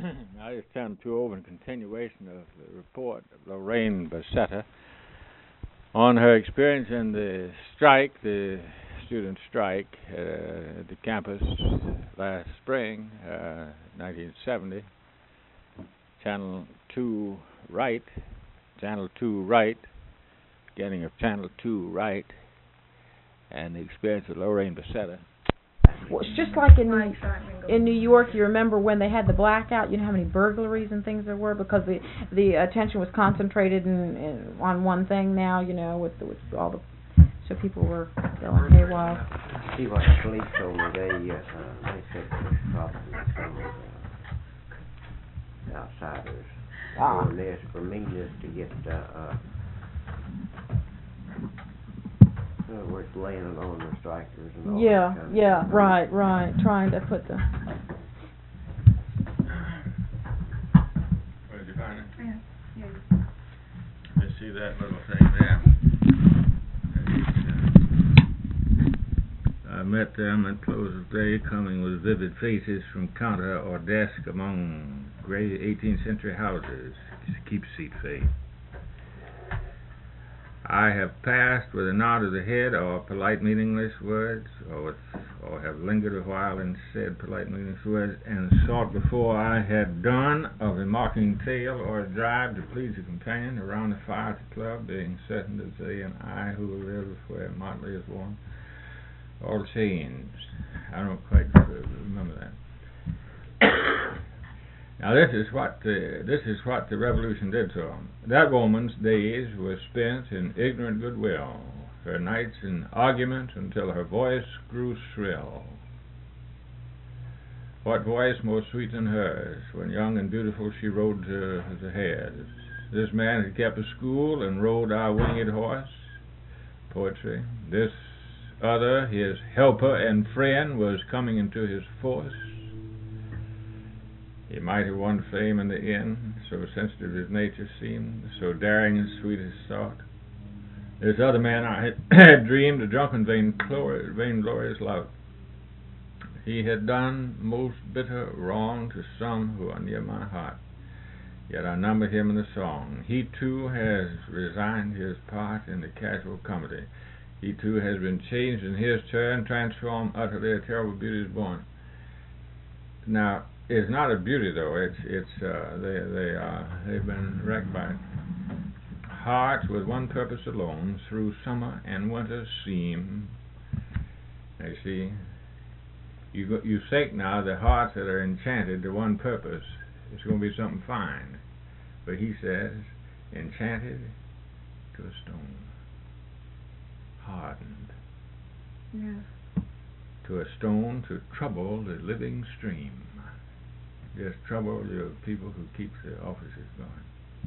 I just turned two over in continuation of the report of Lorraine Bassetta on her experience in the strike, the student strike at the campus last spring, 1970. Channel 2 right, Channel 2 right, beginning of Channel 2 right, and the experience of Lorraine Bassetta. Well, it's just like in New York. You remember when they had the blackout? You know how many burglaries and things there were because the attention was concentrated on one thing. Now with all the so people were going haywire. See what the police told me. They said there's probably some outsiders doing this for meanness to get we're laying it on the strikers and all that kind of stuff. Right. Trying to put the... Where did you find it? Yeah. You see that little thing there? I met them at close of day, coming with vivid faces from counter or desk among gray 18th century houses. Keep seat fade. I have passed with a nod of the head or polite meaningless words, or have lingered a while and said polite meaningless words, and sought before I had done of a mocking tale or a drive to please a companion around the fire at the club, being certain that they and I who live where motley is worn, all changed. I don't quite remember that. Now this is what the revolution did to them. That woman's days were spent in ignorant goodwill, her nights in argument until her voice grew shrill. What voice more sweet than hers? When young and beautiful she rode to the head. This man had kept a school and rode our winged horse. Poetry. This other, his helper and friend, was coming into his force. He might have won fame in the end, so sensitive his nature seemed, so daring and sweet his thought. This other man I had dreamed a drunken, vainglorious love. He had done most bitter wrong to some who are near my heart, yet I number him in the song. He too has resigned his part in the casual comedy. He too has been changed in his turn, transformed utterly. A terrible beauty is born. Now, it's not a beauty though. They've been wrecked by it. Hearts with one purpose alone, through summer and winter seem. You see, you think now the hearts that are enchanted to one purpose, it's going to be something fine. But he says, enchanted to a stone, hardened to a stone to trouble the living stream. Just trouble the people who keep the offices going.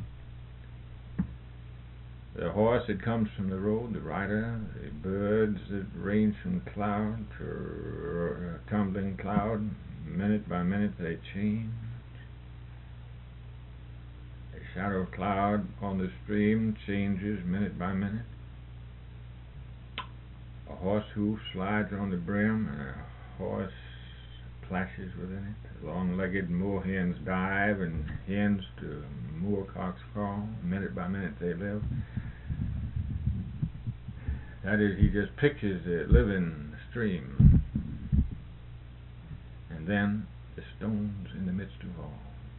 The horse that comes from the road, the rider, the birds that range from cloud to tumbling cloud, minute by minute they change. A shadow cloud on the stream changes minute by minute. A horse hoof slides on the brim, and a horse plashes within it. Long-legged moorhens dive, and hens to moorcocks crawl. Minute by minute they live. That is, he just pictures the living stream. And then the stones in the midst of all.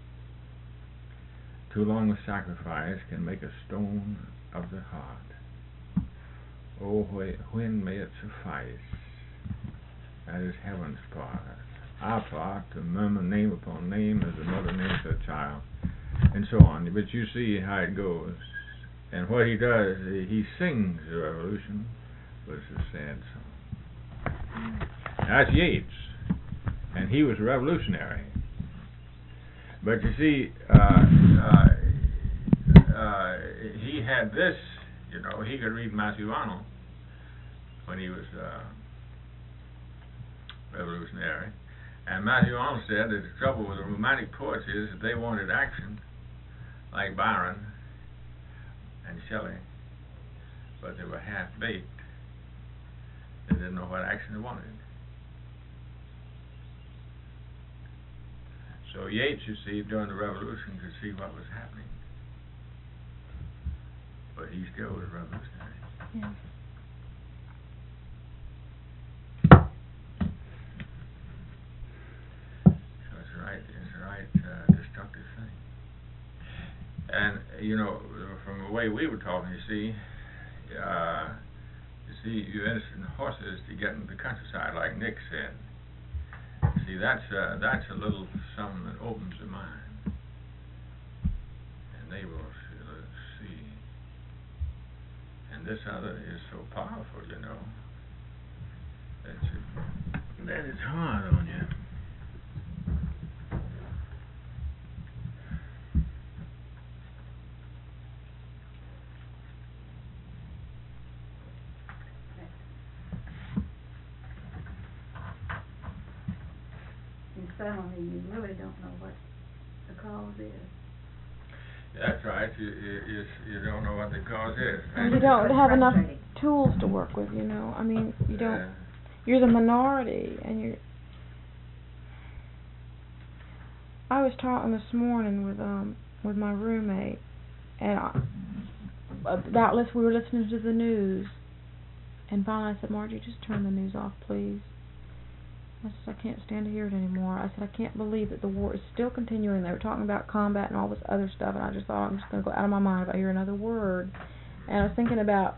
Too long a sacrifice can make a stone of the heart. Oh, when may it suffice? That is heaven's part. Our part, to murmur name upon name as a mother names her child, and so on. But you see how it goes. And what he does, he sings the revolution, but it's a sad song. That's Yeats, and he was a revolutionary. But you see, he had this, he could read Matthew Arnold when he was revolutionary. And Matthew Arnold said that the trouble with the romantic poets is that they wanted action, like Byron and Shelley, but they were half-baked. They didn't know what action they wanted. So Yates, you see, during the Revolution could see what was happening. But he still was revolutionary. Yeah. So it's a right destructive thing. And, you know, from the way we were talking, you see, you're interested in horses to get into the countryside, like Nick said. See, that's a little something that opens the mind. And they will see. And this other is so powerful, you know, that it's hard on you. Suddenly you really don't know what the cause is. That's right. You don't know what the cause is. And you don't have enough tools to work with, you know. I mean, you don't. You're the minority, and you're. I was talking this morning with my roommate, and we were listening to the news, and finally I said, Margie, just turn the news off, please. I said, I can't stand to hear it anymore. I said, I can't believe that the war is still continuing. They were talking about combat and all this other stuff, and I just thought, I'm just going to go out of my mind if I hear another word. And I was thinking about,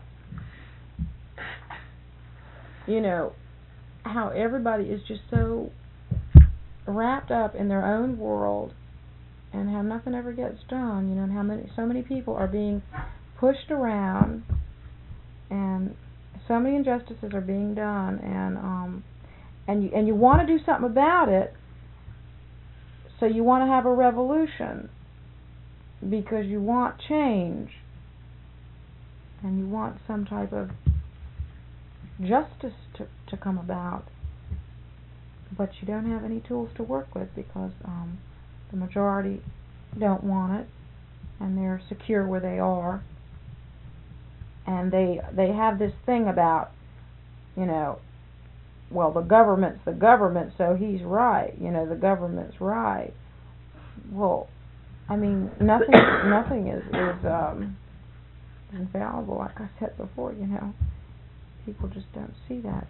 you know, how everybody is just so wrapped up in their own world, and how nothing ever gets done, you know, and how so many people are being pushed around, and so many injustices are being done, and you want to do something about it, so you want to have a revolution because you want change and you want some type of justice to come about, but you don't have any tools to work with because the majority don't want it, and they're secure where they are, and they have this thing about, you know, well, the government's the government, so he's right. You know, the government's right. Well, I mean, nothing is infallible. Like I said before, you know, people just don't see that.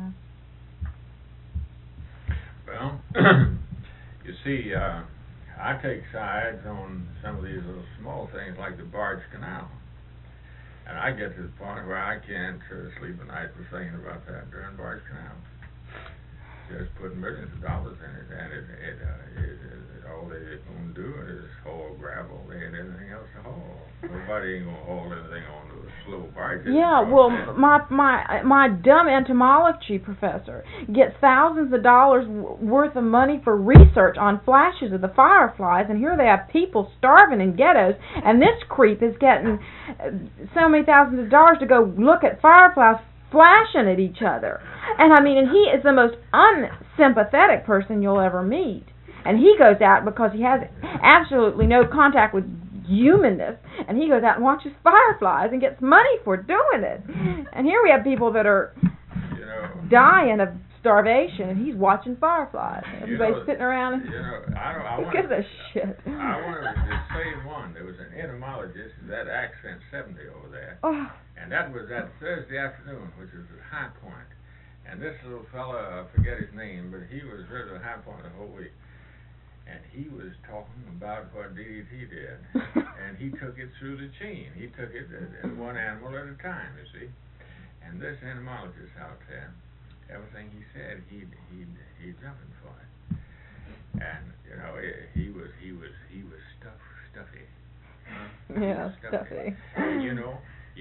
Well, you see, I take sides on some of these little small things like the Barge Canal. And I get to the point where I can't sleep at night for thinking about that during Barge Canal. Just put millions of dollars in it, and all they're going to do is haul gravel. They ain't anything else to haul. Nobody ain't going to haul anything on those slow barges. Yeah, well, my dumb entomology professor gets thousands of dollars worth of money for research on flashes of the fireflies, and here they have people starving in ghettos, and this creep is getting so many thousands of dollars to go look at fireflies flashing at each other. And I mean, and he is the most unsympathetic person you'll ever meet. And he goes out because he has absolutely no contact with humanness, and he goes out and watches fireflies and gets money for doing it. And here we have people that are dying of starvation, and he's watching fireflies. Everybody's sitting around and who gives a shit? I wanted to say one. There was an entomologist, that Accent 70 over there. Oh. And that was that Thursday afternoon, which was at High Point. And this little fella, I forget his name, but he was really a High Point the whole week. And he was talking about what DDT did. And he took it through the chain. He took it one animal at a time, you see. And this entomologist out there, everything he said, he'd jumping for it. And, you know, he was stuffy. Yeah, stuffy. And you know,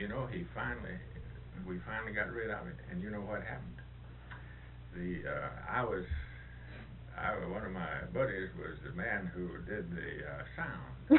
we finally got rid of it. And you know what happened? One of my buddies was the man who did the sound.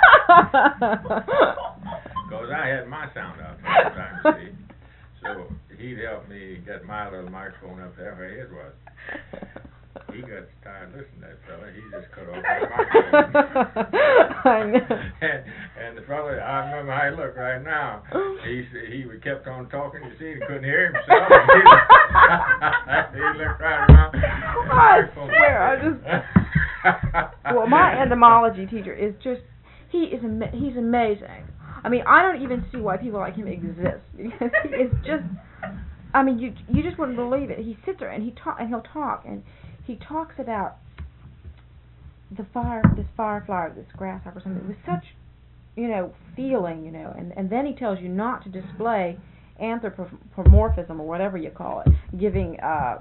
Because I had my sound out there all the time, see. So he'd help me get my little microphone up there where his was. He got tired listening to that fella. He just cut off the microphone. I know. And the fella, I remember how he looked right now. He kept on talking. You see, he couldn't hear himself. He looked right around. I swear, Well, my entomology teacher is just, he's amazing. I mean, I don't even see why people like him exist, because he is just, I mean, you just wouldn't believe it. He sits there and he'll talk, and he talks about this firefly, this grasshopper, something with such, feeling, and then he tells you not to display anthropomorphism or whatever you call it, giving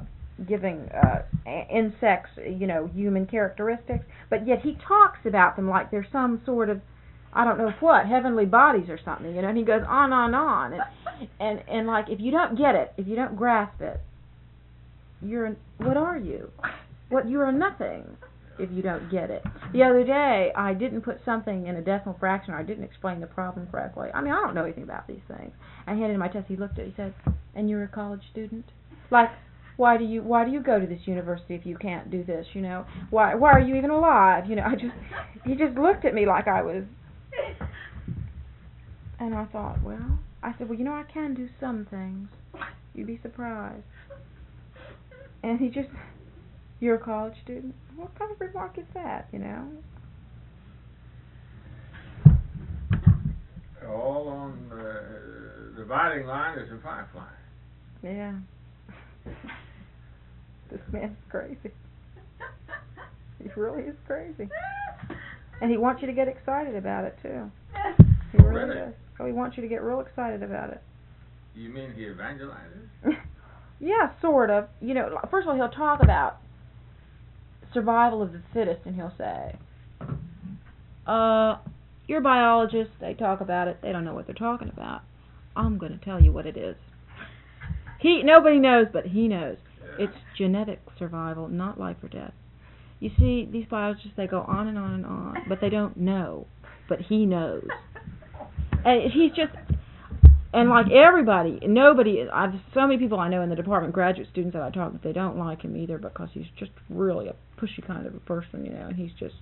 insects, human characteristics, but yet he talks about them like they're some sort of, I don't know what, heavenly bodies or something, and he goes on, and like, if you don't get it, if you don't grasp it, what are you? You're a nothing if you don't get it. The other day, I didn't put something in a decimal fraction, or I didn't explain the problem correctly. I mean, I don't know anything about these things. I handed him my test, he looked at it, he said, "And you're a college student? Like, why do you go to this university if you can't do this, Why are you even alive?" He just looked at me like I was, and I thought, I said, I can do some things. You'd be surprised. And he just, "You're a college student?" What kind of remark is that, All on the dividing line is a firefly. Yeah. This man's crazy. He really is crazy. And he wants you to get excited about it, too. He really does. Oh, he wants you to get real excited about it. You mean he evangelizes? Yeah, sort of. First of all, he'll talk about survival of the fittest, and he'll say, you're biologists, they talk about it, they don't know what they're talking about. I'm going to tell you what it is. Nobody knows, but he knows. Yeah. It's genetic survival, not life or death. You see, these biologists, they go on and on and on, but they don't know. But he knows. And he's just, and like everybody, so many people I know in the department, graduate students that I talk with, they don't like him either because he's just really a pushy kind of a person, and he's just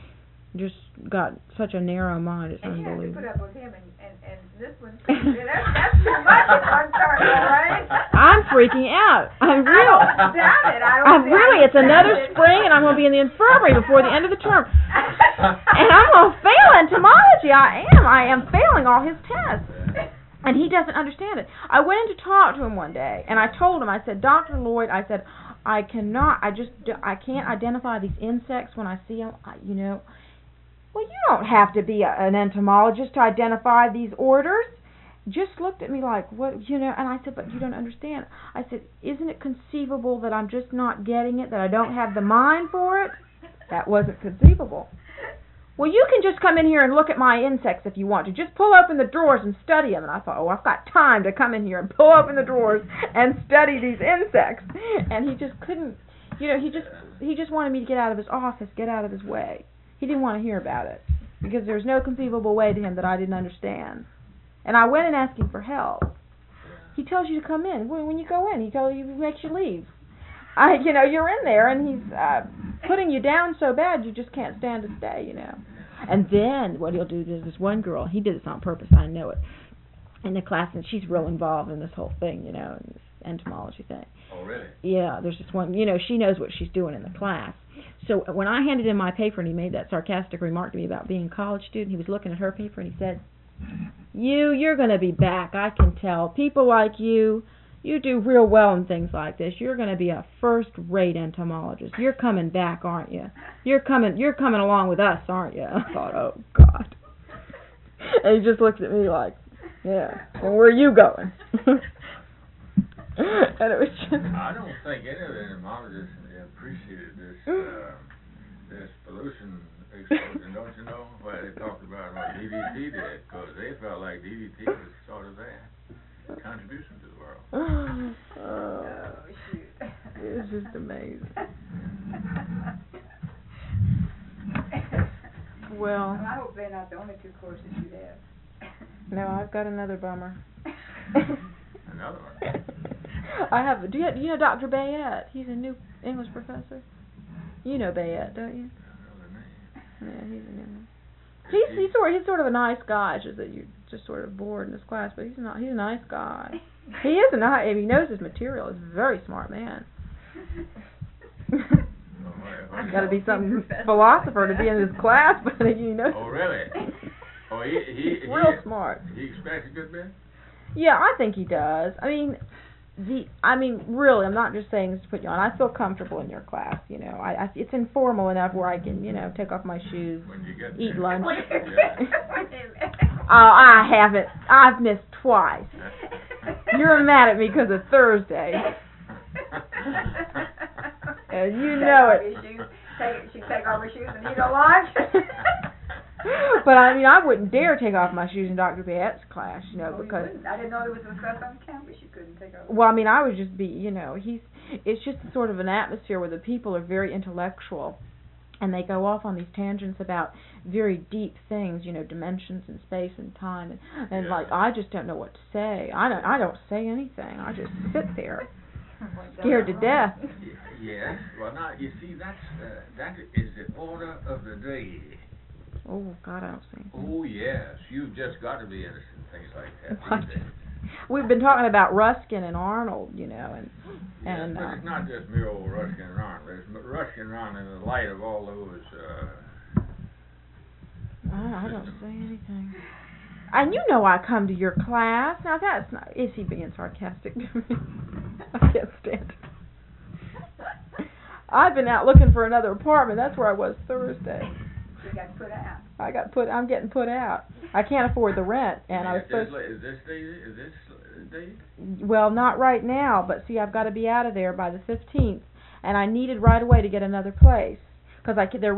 got such a narrow mind, it's unbelievable. And you have to put up with him and this one, that's too much at one time, right? I'm freaking out. I'm real. I don't doubt it. I'm really, it's another spring, and I'm going to be in the infirmary before the end of the term. And I'm going to fail entomology. I am failing all his tests. And he doesn't understand it. I went in to talk to him one day, and I told him, I said, "Dr. Lloyd," I said, I can't identify these insects when I see them, Well, you don't have to be an entomologist to identify these orders. Just looked at me like, what, and I said, "But you don't understand." I said, "Isn't it conceivable that I'm just not getting it, that I don't have the mind for it?" That wasn't conceivable. "Well, you can just come in here and look at my insects if you want to. Just pull open the drawers and study them." And I thought, I've got time to come in here and pull open the drawers and study these insects. And he just couldn't, he just wanted me to get out of his office, get out of his way. He didn't want to hear about it because there's no conceivable way to him that I didn't understand. And I went and asked him for help. He tells you to come in. When you go in, he makes you leave. You're in there, and he's putting you down so bad you just can't stand to stay, And then what he'll do is this one girl, he did this on purpose, I know it, in the class, and she's real involved in this whole thing, in this entomology thing. Oh, really? Yeah, there's this one, she knows what she's doing in the class. So when I handed him my paper and he made that sarcastic remark to me about being a college student, he was looking at her paper and he said, You're going to be back, I can tell. People like you do real well in things like this. You're going to be a first-rate entomologist. You're coming back, aren't you? You're coming along with us, aren't you?" I thought, oh, God. And he just looks at me like, yeah, and where are you going? And it was just... I don't think any of the entomologists appreciated this pollution explosion, don't you know? Why they talked about what DDT did, because they felt like DDT was sort of their contribution to the world. Oh, shoot. It was just amazing. Well, I hope they're not the only two courses you have. No, I've got another bummer. Another one? I have. Do you know Dr. Bayette? He's a new English professor. You know Bayette, don't you? Yeah, he's a new one. He's sort of a nice guy. It's just that you're just sort of bored in his class, but he's a nice guy. He is he knows his material. He's a very smart man. Well, Got to be some philosopher to be in his class, but you know. Oh, really? Oh, he real smart. He expects a good bit? Yeah, I think he does. I mean, really, I'm not just saying this to put you on. I feel comfortable in your class, you know. It's informal enough where I can, you know, take off my shoes, When you get eat there. lunch. Yeah. I haven't. I've missed twice. You're mad at me because of Thursday. And you know it. She take off her shoes and eat her lunch. But I mean, I wouldn't dare take off my shoes in Dr. Bayette's class, you know, Oh, you because. wouldn't. I didn't know there was a class on campus you couldn't take off. Well, I mean, I would just be, you know, it's just sort of an atmosphere where the people are very intellectual, and they go off on these tangents about very deep things, you know, dimensions and space and time, and Yeah. like I just don't know what to say. I don't say anything. I just sit there, scared to death. Yes. Well, now you see, that is the order of the day. Oh God, I don't say anything. Oh yes, you've just got to be interested in things like that. What? these days. We've been talking about Ruskin and Arnold, you know, and But it's not just mere old Ruskin and Arnold. There's Ruskin and Arnold in the light of all those. I don't say anything. And you know I come to your class. Now that's not. Is he being sarcastic to me? I can't stand it. I've been out looking for another apartment. That's where I was Thursday. You got put out. I'm getting put out. I can't afford the rent, and I was supposed. Is this day? Well, not right now, but see, I've got to be out of there by the 15th, and I needed right away to get another place because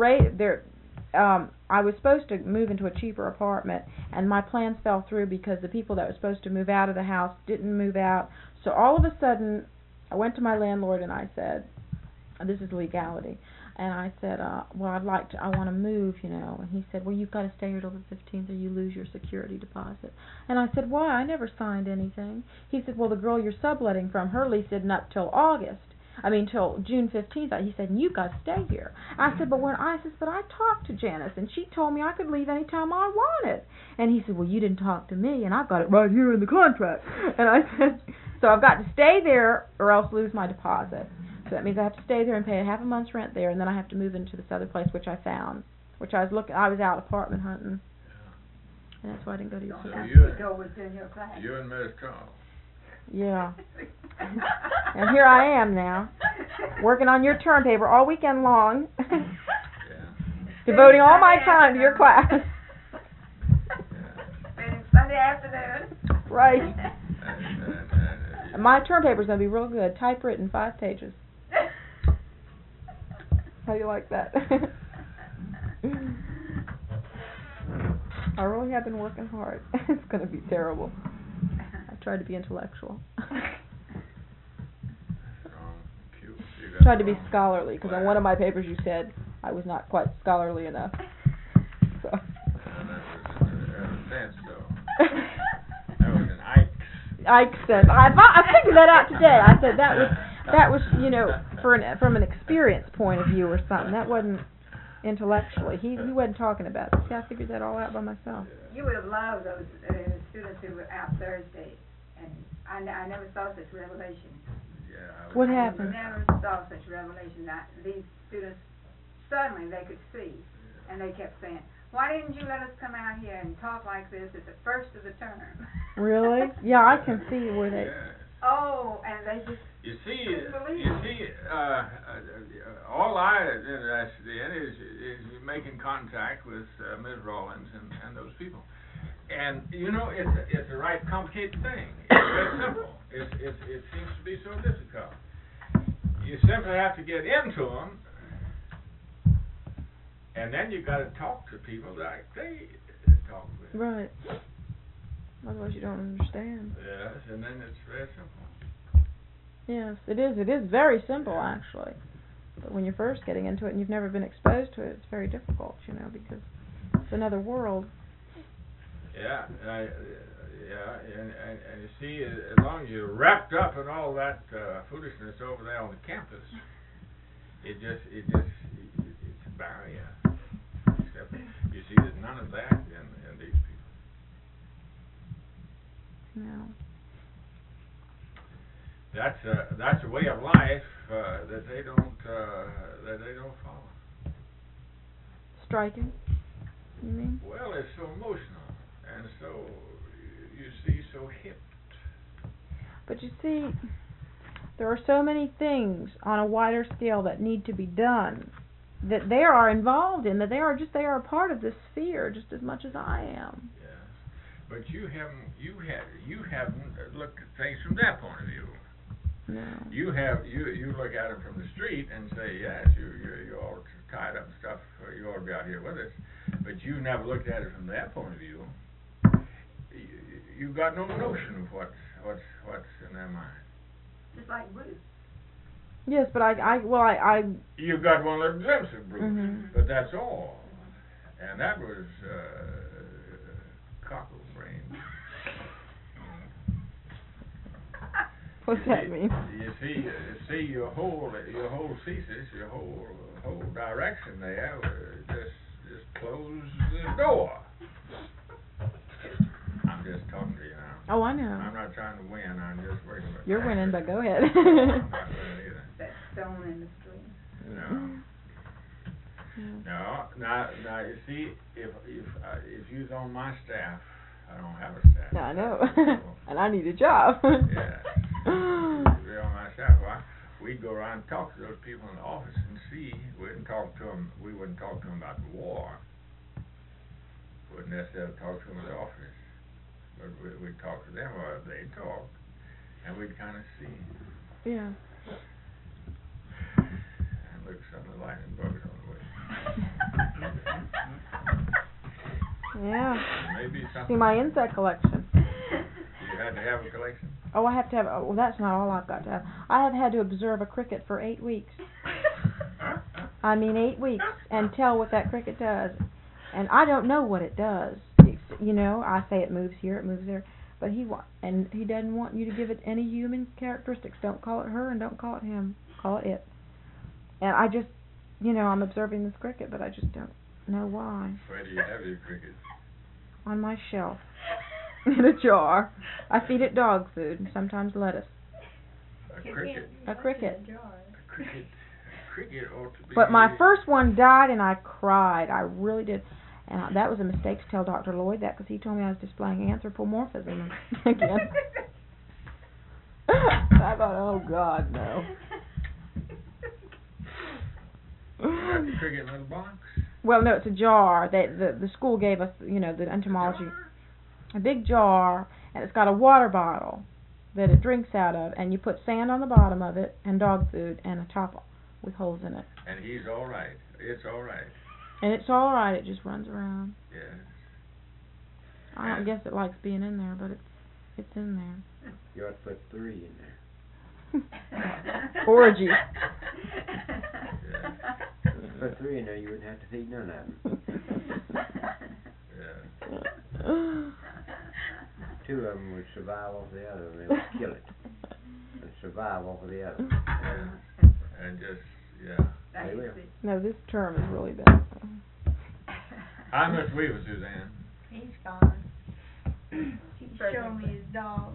I was supposed to move into a cheaper apartment, and my plans fell through because the people that were supposed to move out of the house didn't move out. So all of a sudden, I went to my landlord and I said, "This is legality." And I said, well, I want to move, you know. And he said, well, you've got to stay here till the 15th or you lose your security deposit. And I said, why? I never signed anything. He said, well, the girl you're subletting from, her lease isn't up till till June 15th. He said, you've got to stay here. I said, but I talked to Janice, and she told me I could leave any time I wanted. And he said, well, you didn't talk to me, and I've got it right here in the contract. And I said, so I've got to stay there or else lose my deposit. So that means I have to stay there and pay half a month's rent there, and then I have to move into this other place, which I found. I was out apartment hunting, and that's why I didn't go to your So class. you and Miss Charles. Yeah. And here I am now, working on your term paper all weekend long, devoting all my time to your class. Spending Sunday afternoon. Right. And my term paper's going to be real good, typewritten, 5 pages. How do you like that? I really have been working hard. It's going to be terrible. I tried to be intellectual. Tried to be scholarly, because on one of my papers you said I was not quite scholarly enough. So. That was an Ike said. I figured that out today. I said that was you know, from an experience point of view or something. That wasn't intellectually. He wasn't talking about it. See, I figured that all out by myself. You would have loved those students who were out Thursday, and I never saw such revelation. Yeah. What happened? I never saw such revelation. These students, suddenly they could see, and they kept saying, why didn't you let us come out here and talk like this at the first of the term? Really? Yeah, I can see where they... Yeah. Oh, and they just all I am interested in is making contact with Ms. Rawlins and those people. And, you know, it's a right complicated thing. It's very simple. It seems to be so difficult. You simply have to get into them, and then you got to talk to people like they talk with. Right. Otherwise you don't understand. Yes, and then it's very simple. Yes, it is. It is very simple, actually. But when you're first getting into it and you've never been exposed to it, it's very difficult, you know, because it's another world. Yeah, and you see, as long as you're wrapped up in all that foolishness over there on the campus, it's a barrier. Except you see, there's none of that in these people. No. That's a way of life that they don't follow. Striking, you mean? Well, it's so emotional and so you see so hipped. But you see, there are so many things on a wider scale that need to be done that they are involved in, that they are a part of this sphere just as much as I am. Yes, but you haven't looked at things from that point of view. No. You look at it from the street and say, yes, you're all tied up and stuff. You ought to be out here with us. But you never looked at it from that point of view. You got no notion of what's in their mind. Just like Bruce. Yes, but I You got one little glimpse of Bruce, Mhm. but that's all. And that was cockle brain. what's that mean? You see your whole thesis, your whole direction there, just close the door. I'm just talking to you now. Oh, I know. I'm not trying to win. I'm just working with. You're winning, but go ahead. I'm not winning either. That stone in the stream. No. No. Now you see, if you was on my staff, I don't have a staff. I know, and I need a job. Yeah. If you're on my staff, we'd go around and talk to those people in the office and see. We wouldn't talk to them about the war. Wouldn't necessarily talk to them in the office. But we'd talk to them, or they'd talk, and we'd kind of see. Yeah. And look, some of the lightning bugs on the way. Yeah. Maybe something. See my insect collection. You had to have a collection? Oh, I have to have. Oh, well, that's not all I've got to have. I have had to observe a cricket for 8 weeks. I mean, 8 weeks, and tell what that cricket does. And I don't know what it does. You know, I say it moves here, it moves there, but he doesn't want you to give it any human characteristics. Don't call it her and don't call it him. Call it it. And I just, I'm observing this cricket, but I just don't know why. Where do you have your cricket? On my shelf, in a jar. I feed it dog food and sometimes lettuce. A cricket. A cricket. A cricket ought to be. But my first one died, and I cried. I really did. And that was a mistake to tell Dr. Lloyd that, because he told me I was displaying anthropomorphism again. I thought, oh God, no. You got the cricket in a little box? Well, no, it's a jar. The school gave us, the entomology. A big jar, and it's got a water bottle that it drinks out of, and you put sand on the bottom of it, and dog food, and a top with holes in it. And he's all right. It's all right. And it's all right. It just runs around. Yes. I don't guess it likes being in there, but it's in there. You ought to put 3 in there. Orgy. Yeah. Put 3 in there, you wouldn't have to feed none of them. Yeah. 2 of them would survive off the other, and they would kill it. And survive off of the other. Yeah. And just, yeah. They will. No, this term is really bad. Hi, Miss Weaver, Suzanne. He's fine. He's showing me his dog.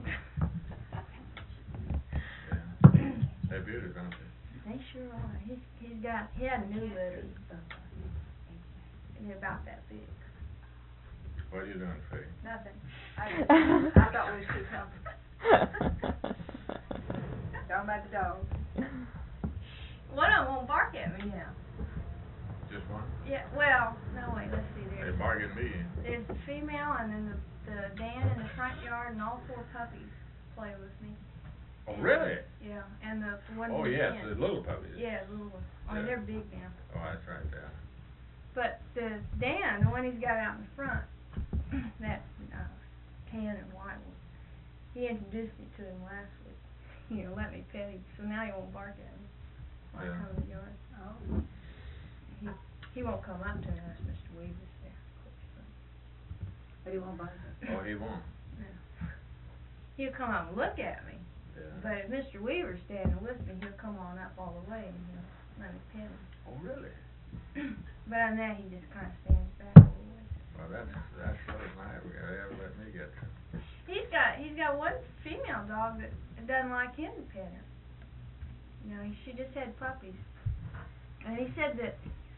Yeah. They're beautiful, aren't they? They sure are. He had a new litter. They're about that big. What are you doing, Faye? Nothing. I thought we was too comfortable. Talking about the dog. One of them won't bark at me now. Just one? Yeah, well, no, wait, let's see. They bark at me. There's the female, and then the Dan in the front yard, and all 4 puppies play with me. Oh, really? Yeah, and the one Oh, in the yes, tent. the little puppies. Yeah, the little ones. I mean, Yeah. they're big now. Oh, that's right there. But the Dan, the one he's got out in front, that tan and white one, he introduced me to him last week. Let me pet him, so now he won't bark at me when I Yeah. come to the yard. Oh. He won't come up to me unless Mr. Weaver's there, of course. But he won't bite us. Oh, he won't. He'll come up and look at me, Yeah. but if Mr. Weaver's standing with me, he'll come on up all the way and he'll let me pet him. Oh, really? But on that, he just kind of stands back a little ways. Well, that's sort of nice. We gotta let me get to. he's got one female dog that doesn't like him to pet her. You know, she just had puppies, and he said that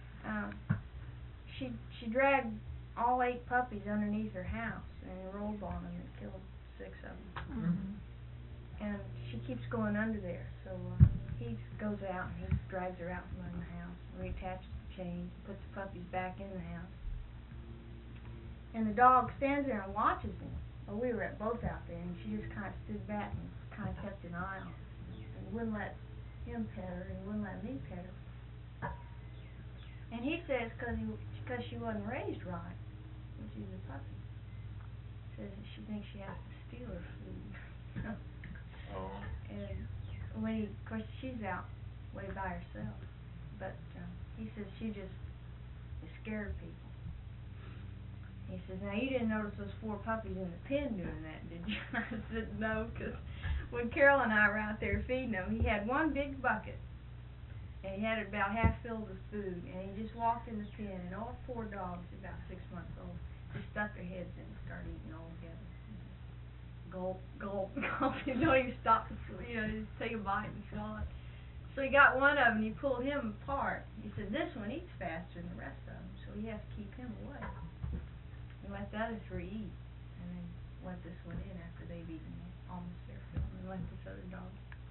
she dragged all 8 puppies underneath her house and rolled on them and killed 6 of them. Mm-hmm. And she keeps going under there, so he goes out and he drags her out from under the house, reattaches the chains, puts the puppies back in the house. And the dog stands there and watches him. Well, we were both out there, and she just kind of stood back and kind of kept an eye on him, and wouldn't let him pet her, and wouldn't let me pet her. And he says because she wasn't raised right when she was a puppy. Says that she thinks she has to steal her food. Oh. And when of course she's out way by herself, but he says she just is scared of people. He says, now you didn't notice those 4 puppies in the pen doing that, did you? I said, no, because when Carol and I were out there feeding them, he had one big bucket, and he had it about half filled with food, and he just walked in the pen, and all 4 dogs, about 6 months old, just stuck their heads in and started eating all together. Gulp, gulp, gulp. You don't even stop to, just take a bite and swallow it. So he got one of them, and he pulled him apart. He said, this one eats faster than the rest of them, so he has to keep him away. And let the other 3 eat, and then let this one in after they've eaten almost their fill, and let this other dog.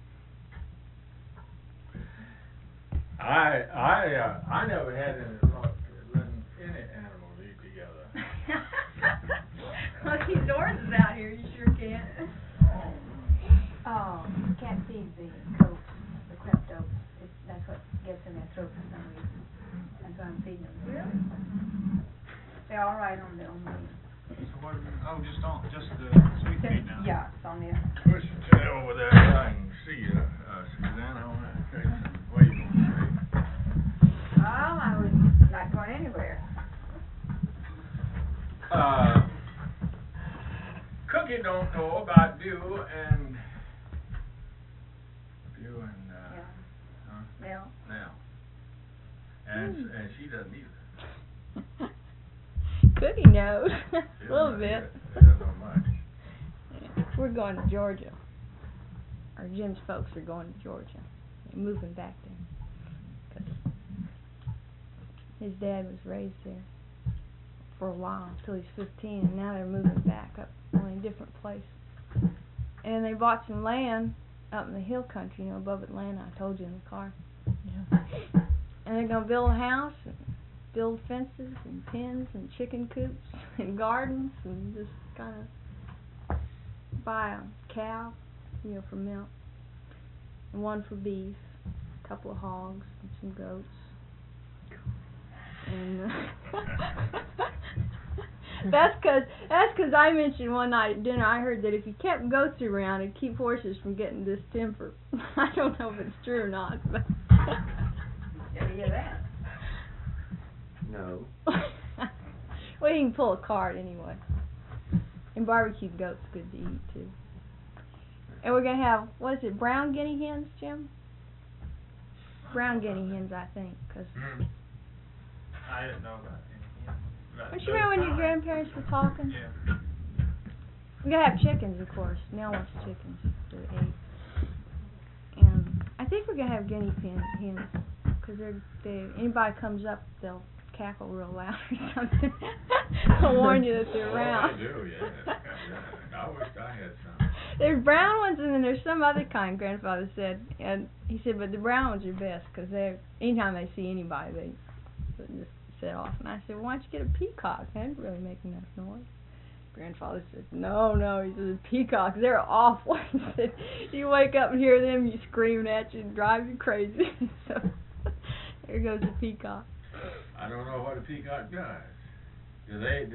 I never had any luck letting any animals eat together. Well, these horses out here, you sure can. Oh, you can't feed the coats, the cryptos. That's what gets in their throat for some reason. That's why I'm feeding them. Really? They're all right on their own meat. So what, just the sweet feed now? Yeah, it's on there. Push your chair over there so I can see you, Suzanne. I want to say something. What are you going to say? Oh, I was not going anywhere. Cookie don't know about Bill and Yeah. Nell. And she doesn't either. Cookie knows a little bit. She doesn't know much. We're going to Georgia. Or Jim's folks are going to Georgia. They're moving back there. 'Cause his dad was raised there for a while until he's 15, and now they're moving back up on a different place. And they bought some land up in the hill country, above Atlanta. I told you in the car. Yeah. And they're gonna build a house and build fences and pens and chicken coops and gardens and just kind of buy a cow, for milk, and one for beef, a couple of hogs and some goats. And that's cause I mentioned one night at dinner, I heard that if you kept goats around, it'd keep horses from getting distemper. I don't know if it's true or not, but You ever hear that? No. well, you can pull a cart anyway. And barbecued goat's good to eat too. And we're gonna have, what is it, brown guinea hens, Jim? Brown guinea hens, I think, 'cause I didn't know about any. don't you remember when your grandparents were talking? Yeah. We're gonna have chickens, of course. Nell wants chickens for 8. And I think we're gonna have guinea hens, 'cause anybody comes up, they'll cackle real loud or something. I'll warn you that they're around. Oh, they do, yeah. I wish I had some. There's brown ones, and then there's some other kind, Grandfather said. And he said, but the brown ones are best, because anytime they see anybody, they just set off. And I said, well, why don't you get a peacock? That'd really make enough noise. Grandfather said, no, he says, peacocks, they're awful. He said, you wake up and hear them, you screaming at you and drive you crazy. So, there goes the peacock. I don't know what a peacock does. Do they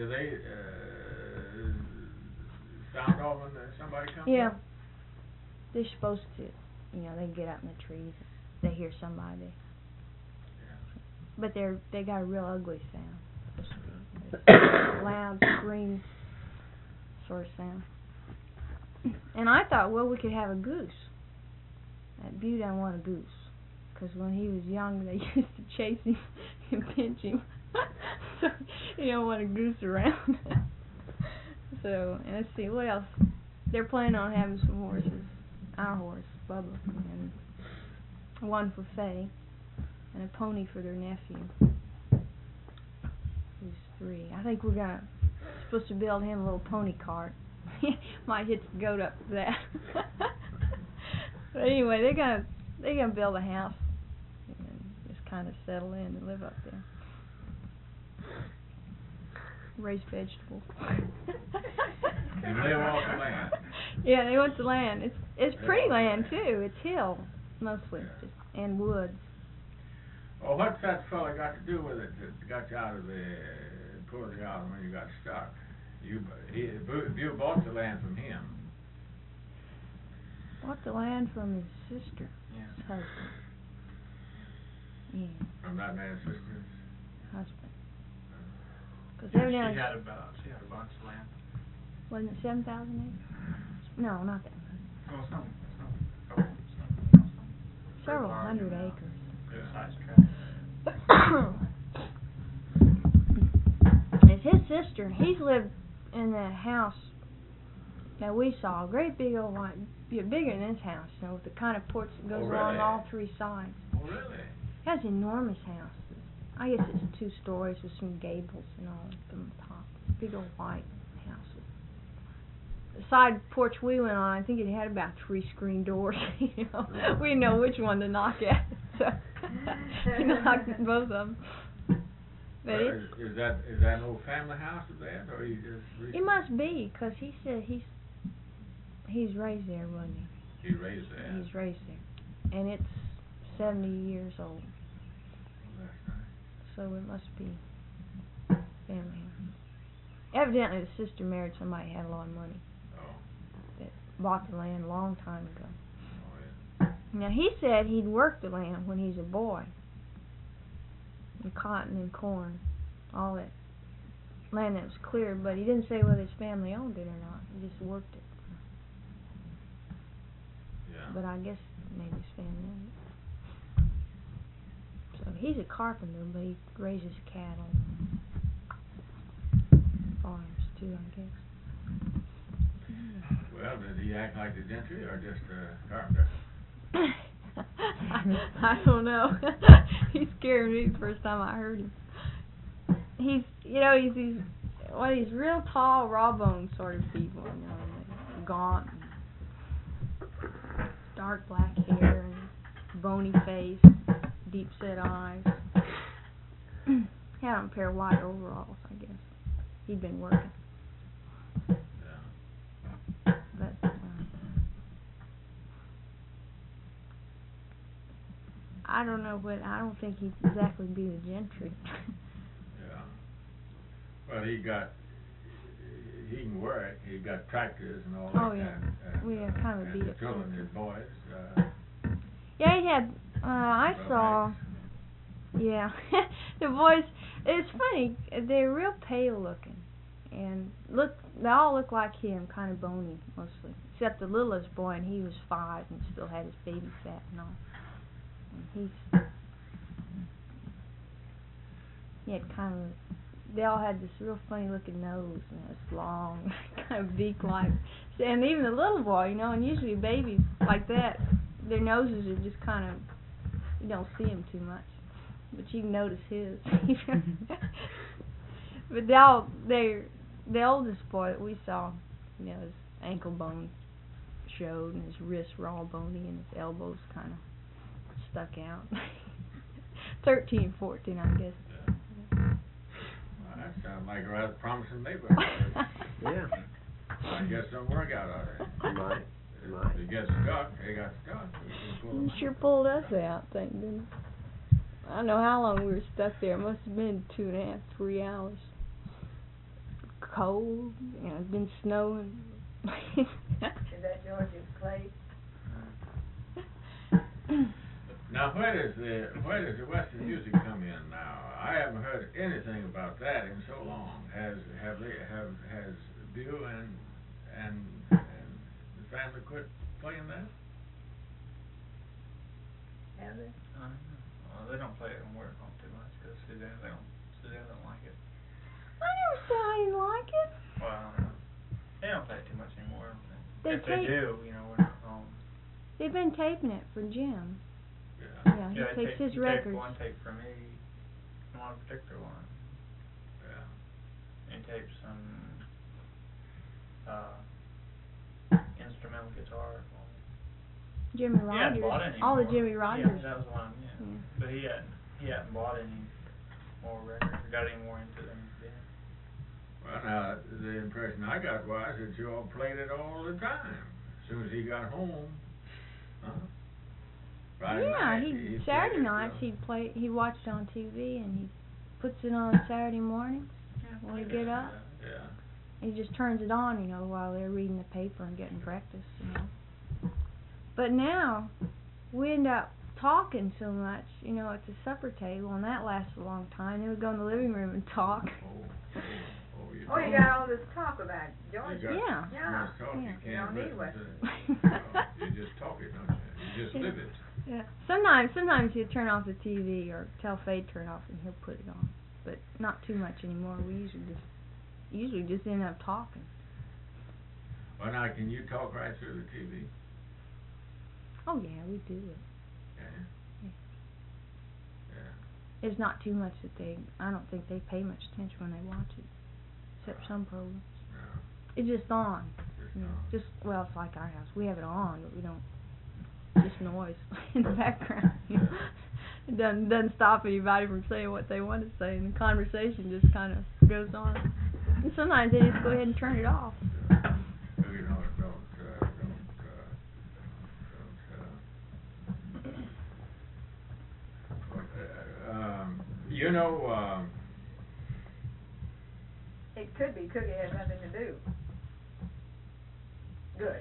sound off when somebody comes Yeah. up? They're supposed to, they get up in the trees, they hear somebody. Yeah. But they got a real ugly sound. It's a loud scream sort of sound. And I thought, well, we could have a goose. That Beau doesn't want a goose. Because when he was young, they used to chase him and pinch him. So, you don't want a goose around. So, and let's see, what else? they're planning on having some horses. Our horse, Bubba, and one for Faye, and a pony for their nephew, who's 3. I think we're supposed to build him a little pony cart. Might hitch the goat up to that. But anyway, they're gonna build a house and just kind of settle in and live up there. Raise vegetables. And live off the land. Yeah, they want the land. It's pretty land too. It's hill mostly, just, and woods. Well, what's that fella got to do with it that got you out of pulled you out when you got stuck? You bought the land from him. Bought the land from his sister, Yeah. his husband. Yeah, From that man's sister's. husband. Because She evidently, had a bunch of land. wasn't it 7,000 acres? No, not that much. Well, it's not, Several hundred acres. good sized tract. It's his sister. He's lived in that house that we saw. A great big old one, bigger than this house, you know, with the kind of porch that goes Oh, along really? all 3 sides. Oh, really? It has enormous houses. I guess it's 2 stories with some gables and all up on the top. Big old white houses. The side porch we went on, I think it had about 3 screen doors. You know, we didn't know which one to knock at, so we knocked at both of them. But Well, it is that an old family house of that, or you just? it must be, 'cause he said he's raised there, wasn't he? He raised that. He's raised there, and it's 70 years old, Oh, that's nice. so it must be family house. Evidently, the sister married somebody who had a lot of money Oh, that bought the land a long time ago. oh yeah. Now he said he'd worked the land when he was a boy, and cotton and corn, all that land that was cleared, but he didn't say whether his family owned it or not. He just worked it. Yeah. But I guess maybe his family owned it. So he's a carpenter, but he raises cattle, farms too, I guess. Well, did he act like the gentry or just a carpenter? I don't know. He scared me the first time I heard him. He's one of these real tall, raw-boned sort of people, you know, like gaunt, and dark black hair, and bony face, deep-set eyes. Had on a pair of white overalls, I guess. He'd been working. Yeah. But I don't know I don't think he'd exactly be the gentry. Yeah. Well, he can work. He got tractors and all that. Oh, yeah. We had kind of a and beat the up children, tractor. his boys. Yeah, he had, I well, saw, nice. yeah, the boys, it's funny, they're real pale looking, and they all look like him, kind of bony, mostly, except the littlest boy, and he was 5 and still had his baby fat and all, and he had kind of, they all had this real funny looking nose, and it was long, kind of beak-like, and even the little boy, you know, and usually babies like that, their noses are just kind of, you don't see them too much, but you can notice his. But the oldest boy that we saw, you know, his ankle bone showed, and his wrists were all bony, and his elbows kind of stuck out. 13, 14, I guess. Well, that sounds like a rather promising neighborhood. Yeah, I guess don't work out there. might. If he gets stuck, he got stuck. We can pull him You out. sure pulled us out, thank goodness. I don't know how long we were stuck there. It must have been 2.5, 3 hours. Cold, you know, it's been snowing. Is that George's place? Now, where does the Western music come in now? I haven't heard anything about that in so long. Has Bill and the family quit playing that? Have they? I don't know. Well, they don't play it and work on too much because Suzanne don't like it. I never said I didn't like it. Well, I don't know. They don't play it too much anymore. I don't think. if they do, you know, we're not home. They've been taping it for Jim. Yeah. Yeah, he Yeah, takes his he records. taped one tape for me, one particular one. Yeah. And he taped some instrumental guitar for me. Jimmy He hadn't bought Rogers. any All the more. Jimmy Rogers. Yeah, that was one. Yeah. Yeah. But he hadn't bought any more records or got any more into them then. Well, now, the impression I got was that you all played it all the time. As soon as he got home, huh? Friday Yeah, night, he played Saturday it, nights he watched it on TV and he puts it on Saturday mornings when we get up. Yeah. He just turns it on, you know, while they're reading the paper and getting breakfast, you know. But now we end up talking so much, you know, at the supper table, and that lasts a long time. Then we go in the living room and talk. Oh, you got all this talk about George. You got Yeah. Yeah. much talk, Yeah. you You don't can't need listen what- to it. You just talk it, don't you? You just live it. Yeah. Sometimes he'll turn off the TV or tell Faye to turn it off and he'll put it on. But not too much anymore. We usually just end up talking. Well, now, can you talk right through the TV? Oh yeah, we do it. Yeah. Yeah. Yeah. There's not too much that I don't think they pay much attention when they watch it. Except some programs. No, It's just on. just You know, not. well, it's like our house. We have it on, but we don't. Just noise in the background. You know? It doesn't stop anybody from saying what they want to say, and the conversation just kind of goes on. And sometimes they just go ahead and turn it off. You know, you know, It could be Cookie has nothing to do. Good.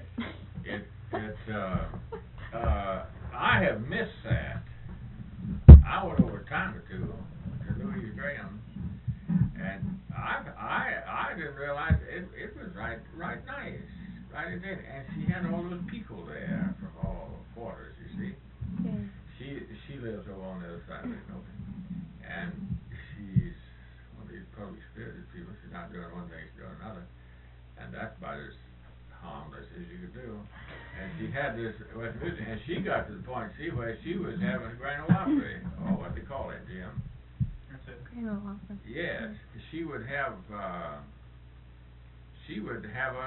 I have missed that. I went over time or two to Louise Graham's, and I didn't realize it was right nice, right at it, and she had all those people there from all quarters. You see, Yeah. she lives over on the other side of it, and she's one of these public spirited people. She's not doing one thing, she's doing another, and that's about as harmless as you could do. And she had this West music, and she got to the point, see, where she was having a Grand Ole Opry, or what they call it, Jim. That's it. Grand Ole Opry. Yes, she would have us. She would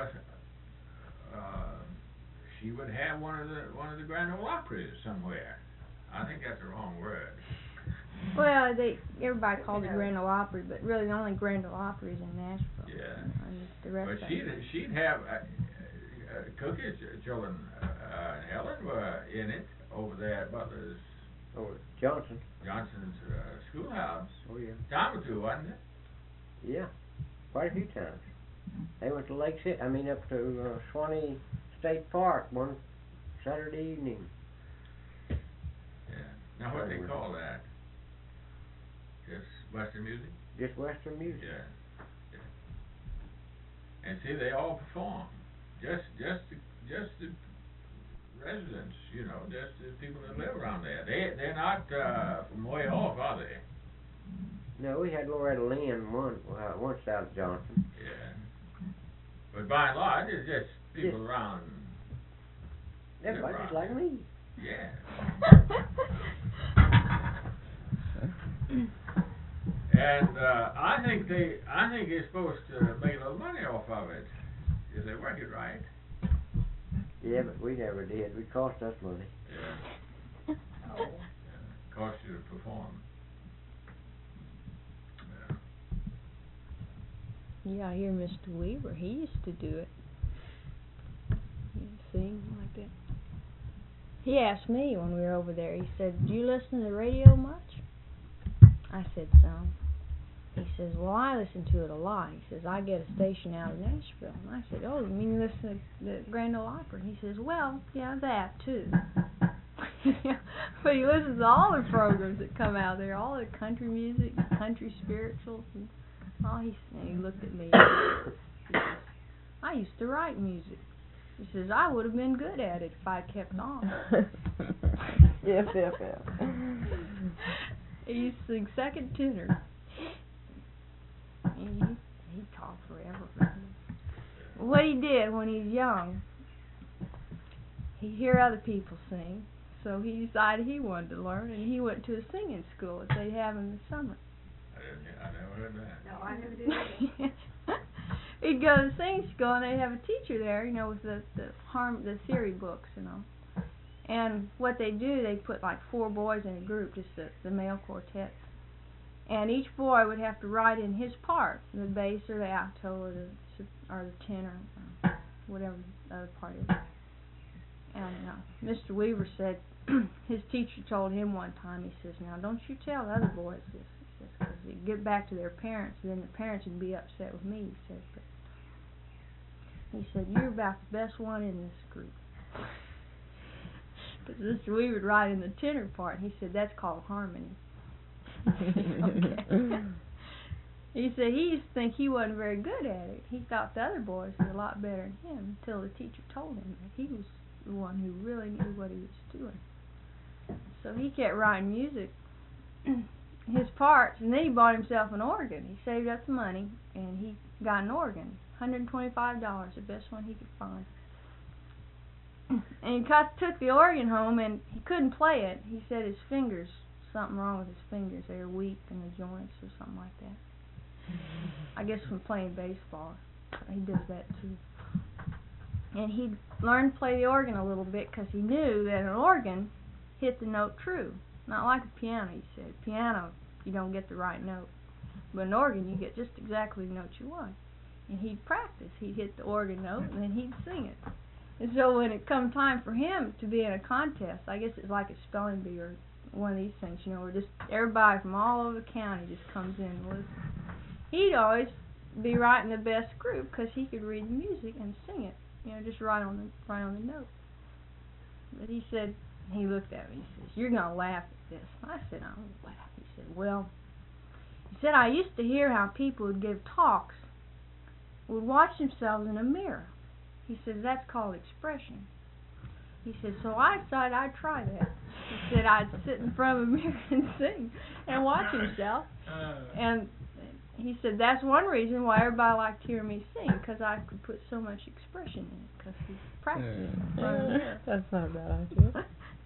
have one of the Grand Ole Opries somewhere. I think that's the wrong word. Well, everybody calls it Grand Ole Opry, but really the only Grand Ole Opry is in Nashville. Yeah. And the rest But of it. she'd have Cookie's children, Helen were in it over there at Butler's Oh, Johnson's schoolhouse. Oh, yeah. Time or two, wasn't it? Yeah. Quite a few times. They went to Lake City, up to Swanee State Park one Saturday evening. Yeah. Now what they call that? Just Western music? Just Western music. Yeah. And see, they all perform. Just the residents, you know, just the people that live around there. They're not from way off, are they? No, we had Loretta Lynn once out at Johnson. Yeah. But by and large, it's just people around. Everybody just like me. Yeah. And I think they're supposed to make a little money off of it if they work it right. Yeah, but we never did. It cost us money. Yeah. Yeah. Cost you to perform. Yeah. Yeah, I hear Mr. Weaver. He used to do it. He'd sing like that. He asked me when we were over there. He said, "Do you listen to the radio much?" I said, "Some." He says, "Well, I listen to it a lot." He says, "I get a station out of Nashville." And I said, "Oh, you mean you listen to the Grand Ole Opry?" And he says, "Well, yeah, that too." But he listens to all the programs that come out there, all the country music, country spirituals, and all. And he looked at me. He says, "I used to write music." He says, "I would have been good at it if I kept on." Yes. He used to sing second tenor. He talked forever. What he did when he was young, he'd hear other people sing, so he decided he wanted to learn, and he went to a singing school that they have in the summer. I never heard that. No, I never did. He'd go to the singing school, and they'd have a teacher there, you know, with the theory books, you know. And what they do, they put like 4 boys in a group, just the male quartet. And each boy would have to write in his part, the bass or the alto or the tenor, or whatever the other part is. And Mr. Weaver said his teacher told him one time, he says, "Now don't you tell the other boys this." He says, "Because they get back to their parents, and then the parents would be upset with me." He said, "But he said, you're about the best one in this group." Because Mr. Weaver would write in the tenor part. He said, "That's called harmony." Okay. He said he used to think he wasn't very good at it. He thought the other boys were a lot better than him until the teacher told him that he was the one who really knew what he was doing. So he kept writing music, his parts, and then he bought himself an organ. He saved up the money, and he got an organ, $125, the best one he could find. And he took the organ home, and he couldn't play it. He said his fingers, something wrong with his fingers. They were weak in the joints or something like that. I guess from playing baseball. He does that too. And he learned to play the organ a little bit because he knew that an organ hit the note true. Not like a piano, he said. Piano, you don't get the right note. But an organ, you get just exactly the note you want. And he'd practice. He'd hit the organ note, and then he'd sing it. And so when it come time for him to be in a contest, I guess it's like a spelling bee or one of these things, you know, where just everybody from all over the county just comes in and listens. He'd always be right in the best group because he could read the music and sing it, you know, just right on the note. But he said, he looked at me, he says, "You're going to laugh at this." I said, "I won't laugh." He said, "Well," he said, "I used to hear how people would give talks, would watch themselves in a mirror." He says, "That's called expression." He said, "So I decided I'd try that." He said, "I'd sit in front of a mirror and sing and watch himself." And he said, "That's one reason why everybody liked hearing me sing, because I could put so much expression in it, because he practiced in front of the mirror." That's not a bad idea.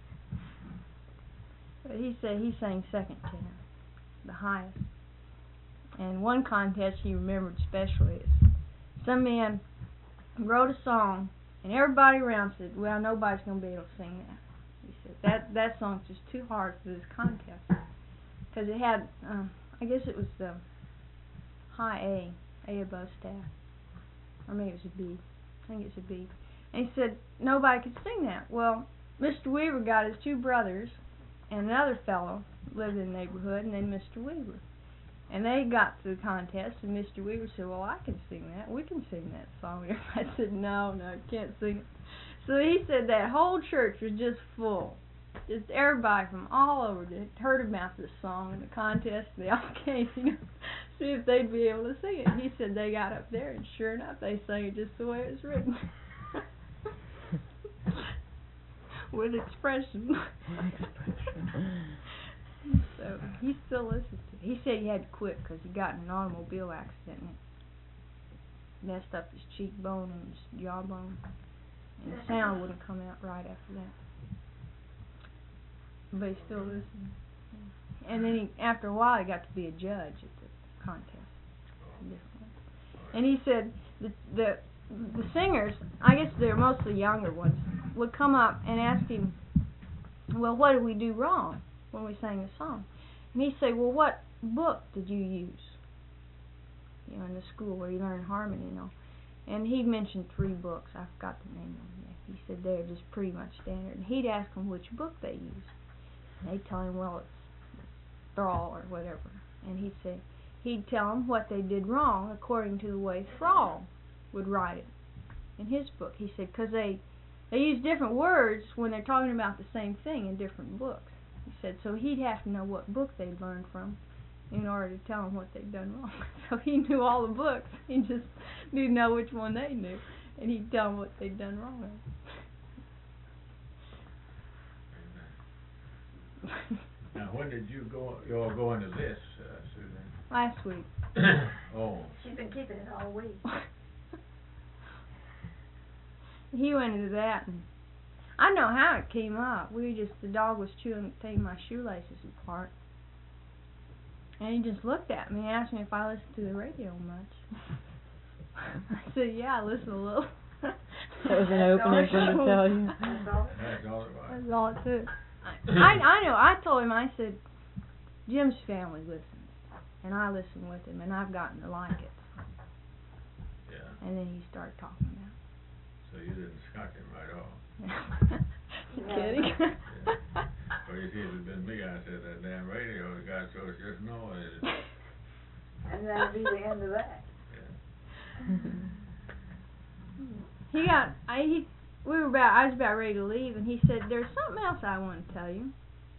But he said he sang second tenor, the highest. And one contest he remembered especially is some man wrote a song, and everybody around said, "Well, nobody's going to be able to sing that." He said, that song's just too hard for this contest. Because it had, I guess it was the high A above staff. Or maybe it was a B. I think it's a B. And he said, nobody could sing that. Well, Mr. Weaver got his 2 brothers, and another fellow lived in the neighborhood, and then Mr. Weaver. And they got to the contest, and Mr. Weaver said, "Well, I can sing that. We can sing that song." And I said, No, you can't sing it. So he said that whole church was just full. Just everybody from all over that heard about this song and the contest. They all came, you know, see if they'd be able to sing it. He said they got up there, and sure enough, they sang it just the way it was written. With expression. So he still listens to it. He said he had to quit because he got in an automobile accident and it messed up his cheekbone and his jawbone, and the sound wouldn't come out right after that. But he still listens. And then after a while, he got to be a judge at the contest. And he said the singers, I guess they're mostly younger ones, would come up and ask him, "Well, what did we do wrong when we sang the song?" And he'd say, "Well, what book did you use, you know, in the school where you learn harmony, you know?" And he'd mention 3 books. I forgot the name of them. He said they're just pretty much standard. And he'd ask them which book they used. And they'd tell him, "Well, it's Thrall or whatever." And he'd tell them what they did wrong according to the way Thrall would write it in his book. He said, because they use different words when they're talking about the same thing in different books. He said, so he'd have to know what book they'd learned from in order to tell them what they'd done wrong. So he knew all the books. He just didn't know which one they knew. And he'd tell them what they'd done wrong. Now, when did you all go into this, Susan? Last week. Oh. She's been keeping it all week. He went into that, and I know how it came up. The dog was taking my shoelaces apart. And he just looked at me and asked me if I listened to the radio much. I said, yeah, I listen a little. That was an opening for him to tell you. That's all it was. That's all it took. I know. I told him, I said, Jim's family listens, and I listen with him, and I've gotten to like it. Yeah. And then he started talking about So you didn't scotch him right off. it. You kidding? Yeah. Well, you see, if it had been me, I said that damn radio, the guy so it's just noise. And that'd be the end of that. I was about ready to leave, and he said, there's something else I want to tell you.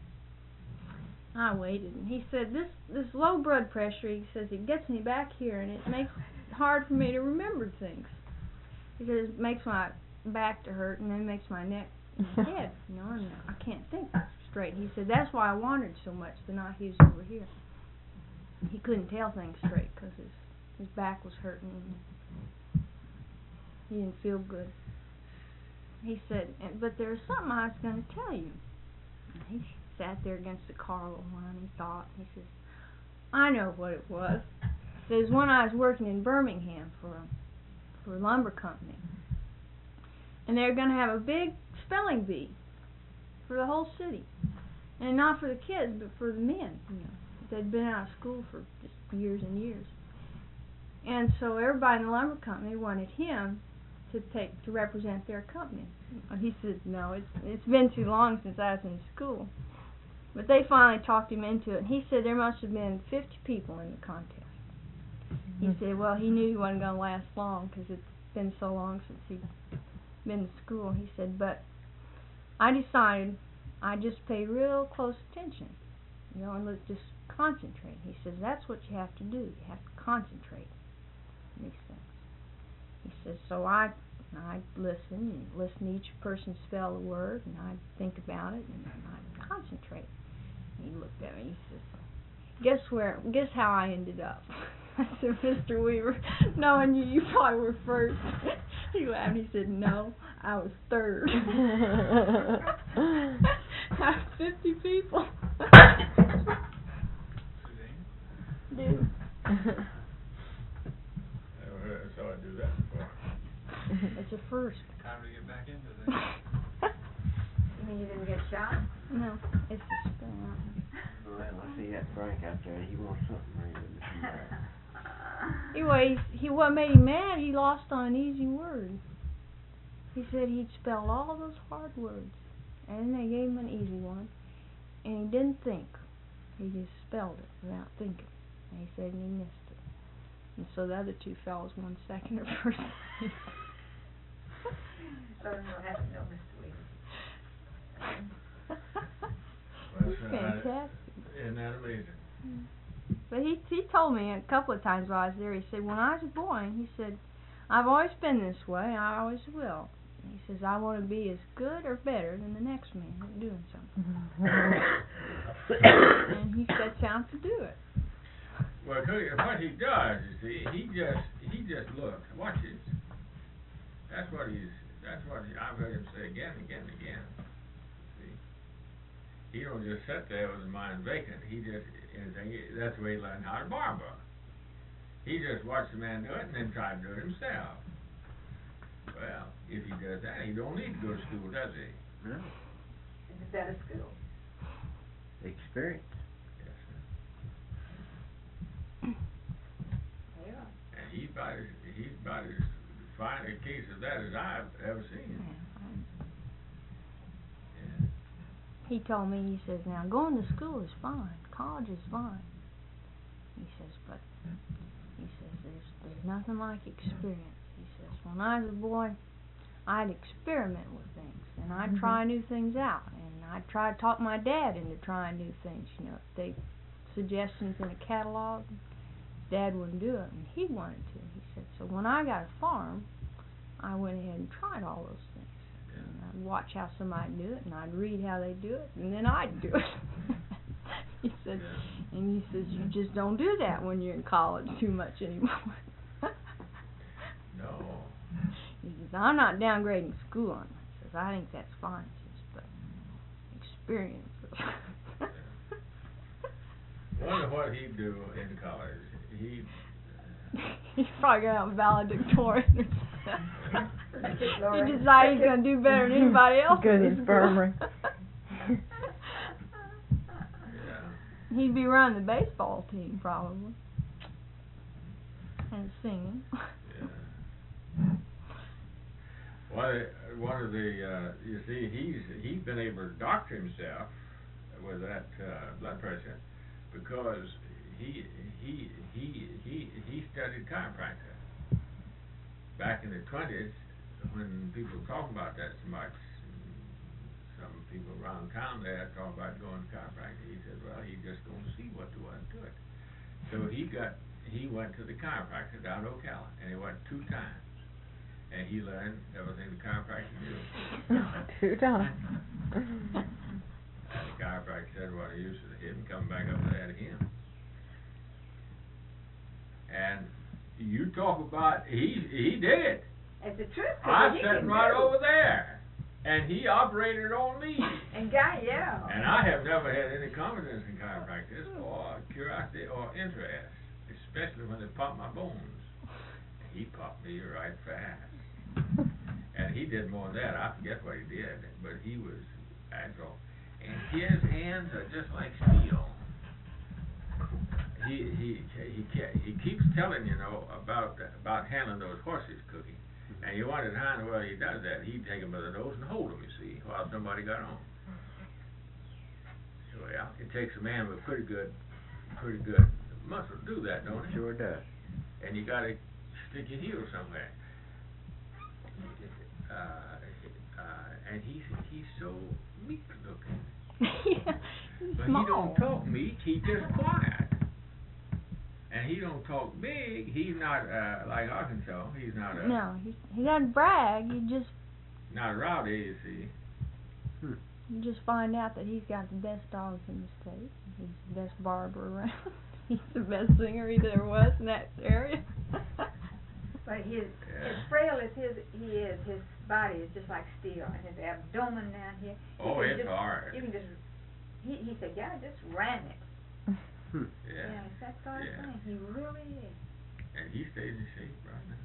I waited, and he said, this low blood pressure, he says, it gets me back here, and it makes it hard for me to remember things. He says, it makes my back to hurt, and then makes my neck and head, and I can't think straight. He said, that's why I wandered so much the night he was over here. He couldn't tell things straight, because his back was hurting, and he didn't feel good. He said, but there's something I was going to tell you. And he sat there against the car a little while, and he thought. He says, I know what it was. He says, when I was working in Birmingham for a lumber company, and they were going to have a big spelling bee for the whole city, and not for the kids, but for the men. They'd been out of school for just years and years, and so everybody in the lumber company wanted him to represent their company. He said, no, it's been too long since I was in school. But they finally talked him into it, and he said there must have been 50 people in the contest. He said, well, he knew he wasn't going to last long because it's been so long since he'd been to school. He said, but I decided I'd just pay real close attention, and let's just concentrate. He says, that's what you have to do. You have to concentrate on these things. He says, so I'd listen to each person spell the word, and I'd think about it, and I'd concentrate. And he looked at me, he says, guess how I ended up? I said, Mr. Weaver, knowing you probably were first. He laughed, he said, no, I was third. Out of 50 people. Dude. Never saw it do that before. It's a first. Time to get back into this. You mean you didn't get shot? No, it's a spell. Well, I see that Frank out there. He wants something real. Anyway, what made him mad, he lost on an easy word. He said he'd spelled all those hard words, and they gave him an easy one, and he didn't think. He just spelled it without thinking. And he said he missed it. And so the other two fellows won second or first place. So you'll have to know Mr. Weaver. Well, Fantastic. isn't that amazing? But he told me a couple of times while I was there, he said, when I was a boy, he said, I've always been this way, and I always will. And he says, I want to be as good or better than the next man at doing something. And he sets out to do it. Well, what he does, you see, he just looks. Watch this. That's what I've heard him say again and again and again. See, he don't just sit there with his mind vacant. That's the way he learned how to barber. He just watched the man do it and then tried to do it himself. Well, if he does that, he don't need to go to school, does he? No. Is that a school? Experience. Yes, sir. Yeah. And he's about as fine a case of that as I've ever seen. Yeah. He told me, he says, now going to school is fine, college is fine. He says, but there's nothing like experience. He says, when I was a boy, I'd experiment with things, and I'd try new things out, and I'd try to talk my dad into trying new things. If they suggestions in a catalog, Dad wouldn't do it, and he wanted to. He said, so when I got a farm, I went ahead and tried all those things. Yeah. And I'd watch how somebody do it, and I'd read how they do it, and then I'd do it. He said, Yeah. and he says, you just don't do that when you're in college too much anymore. No. He says, I'm not downgrading school on him. He says, I think that's fine. It's just the experience. Wonder what he'd do in college. He'd He's probably going out valedictorian or something. He decided he's going to do better than anybody else. Go to the infirmary. yeah. He'd be running the baseball team probably. And singing. Yeah. One of the you see, he's been able to doctor himself with that blood pressure because he studied chiropractor back in the 20s when people were talking about that so much. Some people around town there talking about going to chiropractor. He said, well, he's just going to see what there was to it. So he went to the chiropractor down in Ocala, and he went 2 times. And he learned everything the chiropractor knew. 2 times. And the chiropractor said what he used to him, coming back up there to him. And you talk about, he did it. It's the truth. I He sat can right do. over there, and he operated on me. And yeah. And I have never had any confidence in chiropractors or curiosity or interest, especially when they pop my bones. He popped me right fast. And he did more than that. I forget what he did, but he was agile. And his hands are just like steel. He keeps telling about handling those horses, Cookie. And you wondered how in the world he does that. He'd take them by the nose and hold them, you see, while somebody got on. Well, it takes a man with pretty good muscle to do that, don't it? Sure does. And you got to stick your heel somewhere. And he's so meek looking. Yeah, But small. he don't talk meek, he just quiet. And he don't talk big. He's not like Arkansas. He's not a No, he doesn't brag. He just not a rowdy, you see. you just find out that he's got the best dogs in the state. He's the best barber around. He's the best singer he there was in that area. But as frail as he is, his body is just like steel, and his abdomen down here. Oh, it's hard. You can just, he said, yeah, just ram it. Yeah. It's that sort of thing. He really is. And he stays in shape right now.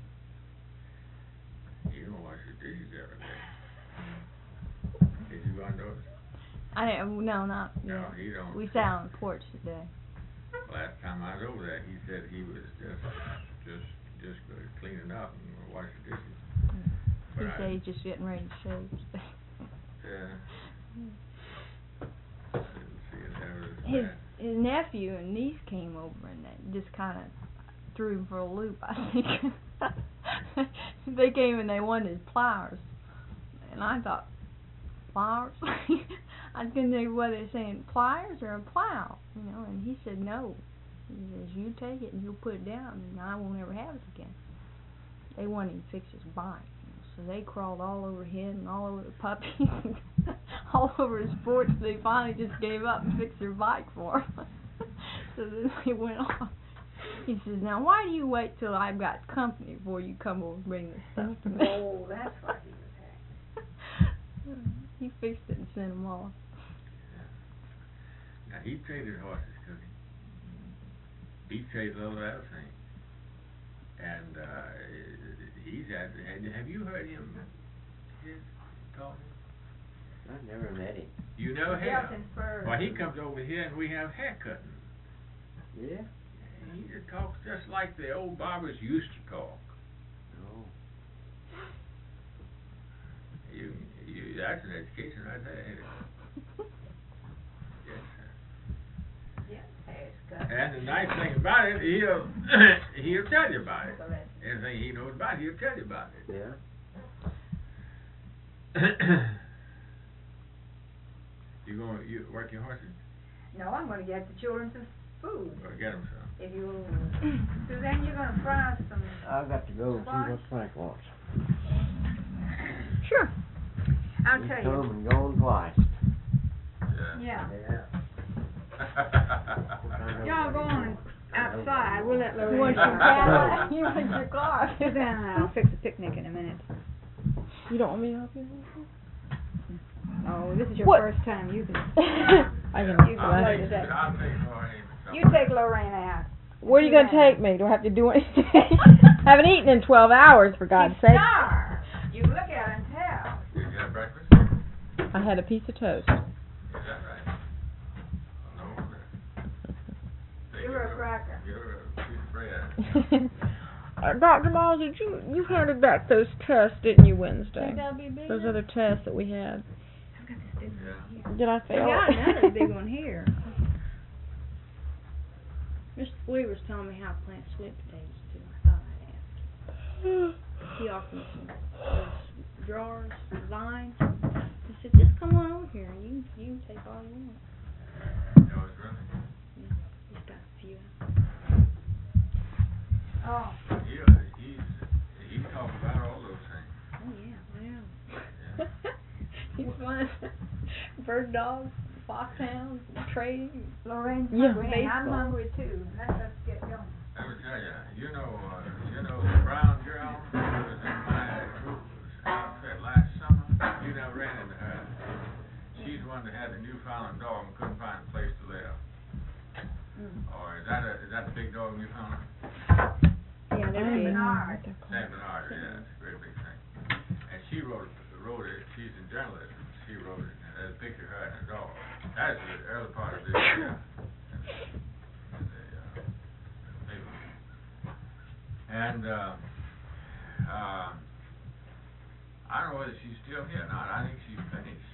He don't wash his dishes every day. Did you notice? I didn't. No, not. No, Yeah. he don't. We sat on the porch today. Last time I was over there, he said he was just cleaning up and washing dishes. He said he's just getting ready to shave. Yeah. Didn't see it ever as bad. His nephew and niece came over and they just kind of threw him for a loop, I think. They came and they wanted pliers. And I thought, pliers? I didn't know whether they're saying pliers or a plow, and he said no. He says, you take it and you'll put it down and I won't ever have it again. They wanted him to fix his bike. So they crawled all over him and all over the puppies and all over his porch. They finally just gave up and fixed their bike for him. So then they went off. He says, now why do you wait till I've got company before you come over and bring this stuff to me? Oh, that's what he was having. He fixed it and sent them off. Now he traded horses, Cookie. He traded a little of everything. And he's have you heard him talking? I've never met him. You know him? Gelton Spurs. Well, he comes over here and we have hair cutting. Yeah? He just talks just like the old barbers used to talk. Oh. That's an education right there, ain't it? Yes, sir. Yeah, hair's cut. And the nice thing about it, he'll tell you about it. Correct. Anything he knows about it, he'll tell you about it. Yeah? You work your horses? No, I'm going to get the children some food. Or get them some? If you, Suzanne, you're going to fry some. I've got to go and see what Frank wants. Sure. I'll He's tell come you. and gone twice. Yeah. Yeah. Y'all go on outside. We'll let You Lorraine. want your car? You want your car? Sit down and I'll fix a picnic in a minute. You don't want me to help you? Oh, this is your What? first time using it. I can. You can play today. I'll take Lorraine or You something. take Lorraine out. Where are you going to take me? Do I have to do anything? Haven't eaten in 12 hours, for God's She's sake. star. You look at her and tell. Did you have breakfast? I had a piece of toast. Is that right? No. Give her a cracker. Give her a piece of bread. Dr. Miles, you handed back those tests, didn't you, Wednesday? Think I'll be big Those enough? other tests that we had. I've got this big Yeah. one here. Did I I fail? got another big one here. Mr. Weaver's telling me how to plant sweet potatoes too. I thought I'd ask. He offered me some those drawers, vines. He said, just come on over here and you can take all you want. No, it's really. He's got a few. Oh. He talks about all those things. Oh yeah, Yeah. He's fun. Bird dogs, foxhounds, trading. Lorraine's Yeah. hungry and I'm Baseball. hungry too. Let's get going. Let me tell you, the brown girl who was in my group outfit last summer. You never ran into her. She's the one that had the Newfoundland dog and couldn't find a place to live. Or is that the big dog in Newfoundland? Yeah, they're I big. know. Saint Bernard, yeah, it's a very big thing. And she wrote it. She's in journalism. She wrote it. And there's a picture of her and her dog. That's the early part of this year. And I don't know whether she's still here or not. I think she's finished.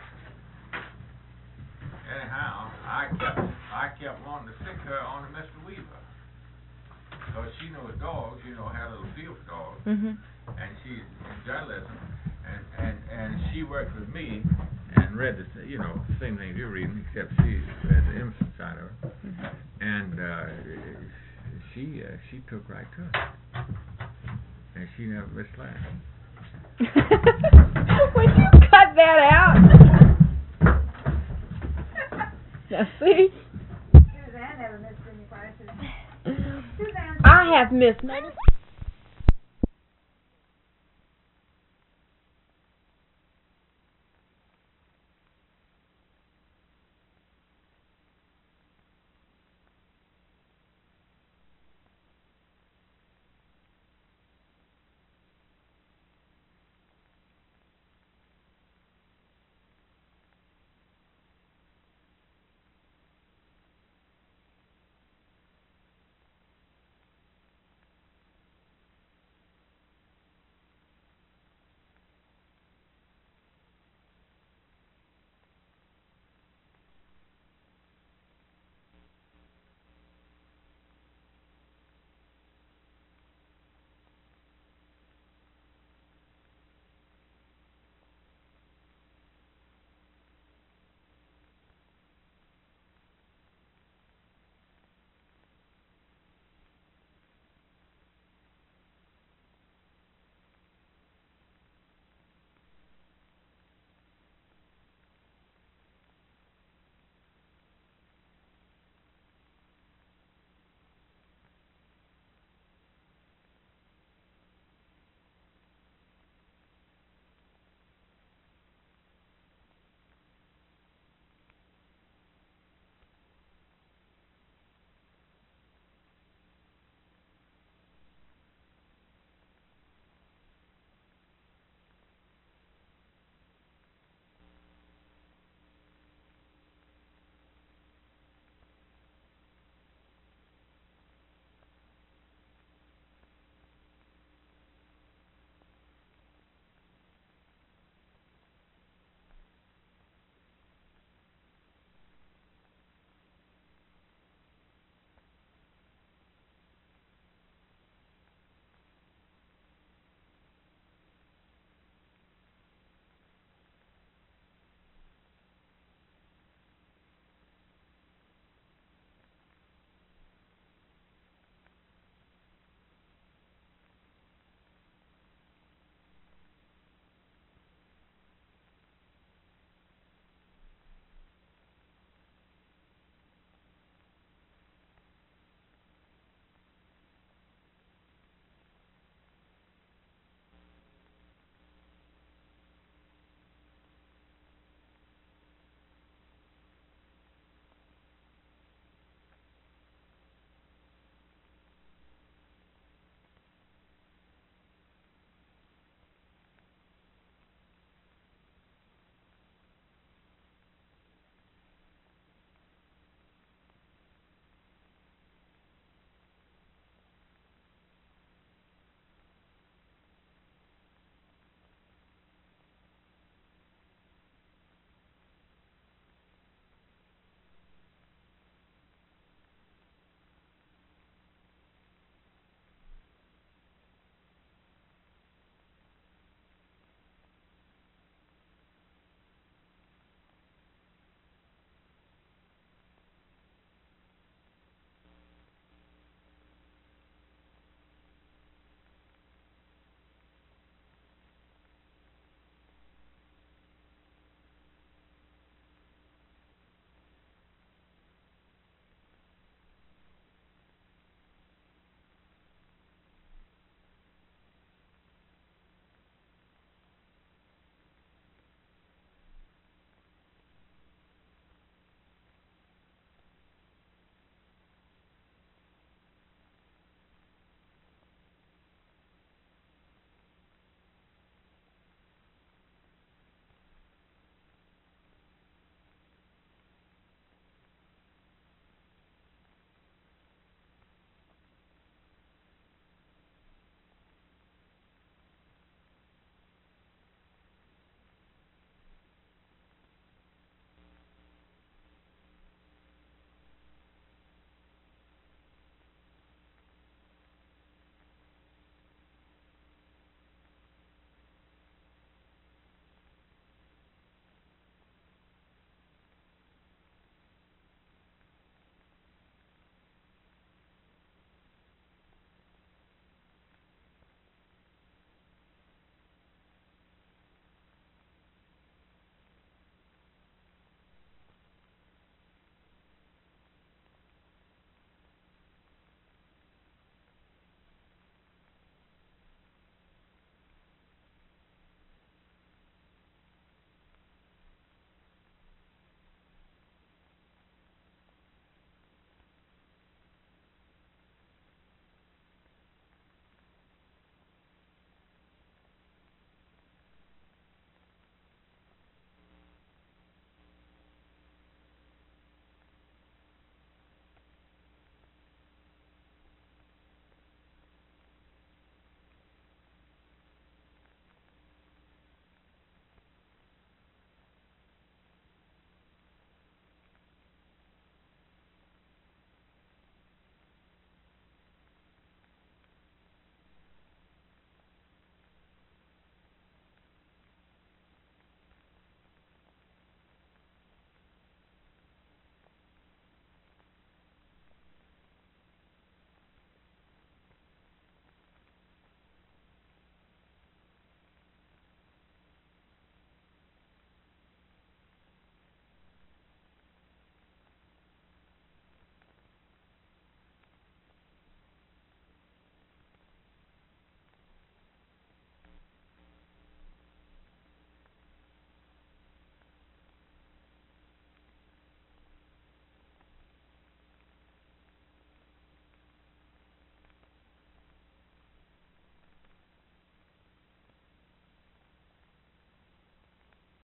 Anyhow, I kept wanting to stick her on to Mr. Weaver. Because she knows dogs, had a little feel for dogs. Mhm. And she's in journalism, and she worked with me and read the same things you're reading, except she read the innocent side of it. And she took right to it, and she never missed class. Would you cut that out? Now see, Suzanne never missed any classes. Suzanne. I have missed